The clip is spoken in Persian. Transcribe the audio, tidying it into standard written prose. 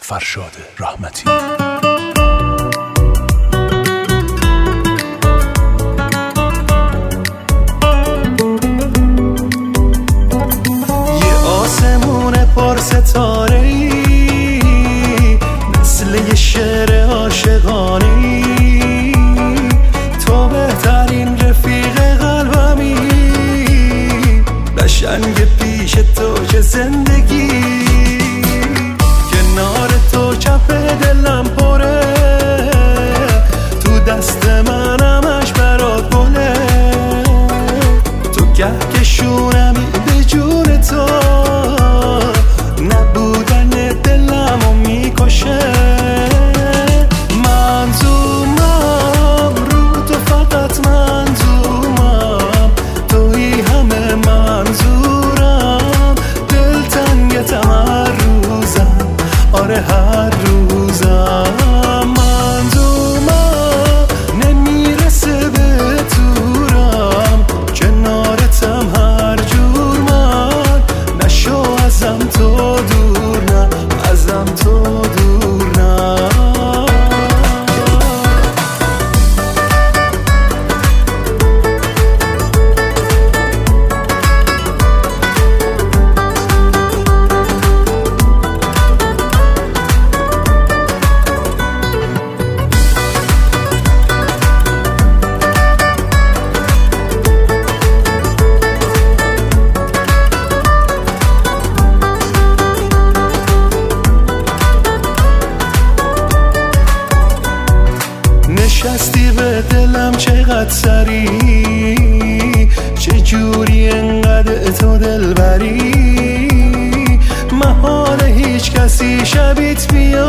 فرشاد رحمتی. یه آسمون پر ستاره‌ای، مثل یه شعر عاشقانه‌ای، تو بهترین رفیق قلبمی، قشنگ پیش تو چه زندگی، کنار تو کف دلم پره، تو دست من همش برات گله، تو کهکشونمی به جون تو، نبودن دلمو میکشه، منظومم رو تو، فقط منظومم، توی همه منظورم، دلتنگتم هر روزم، آره هر روزم، منظومم نمیرسه به تورم، کنارتم هر جور، من نشو ازم تو دور، نه ازم تو دور، نه. نشستی به دلم چقدر سری، چجوری انقدر تو دل بری، محال هیچ کسی شبیت بیاد،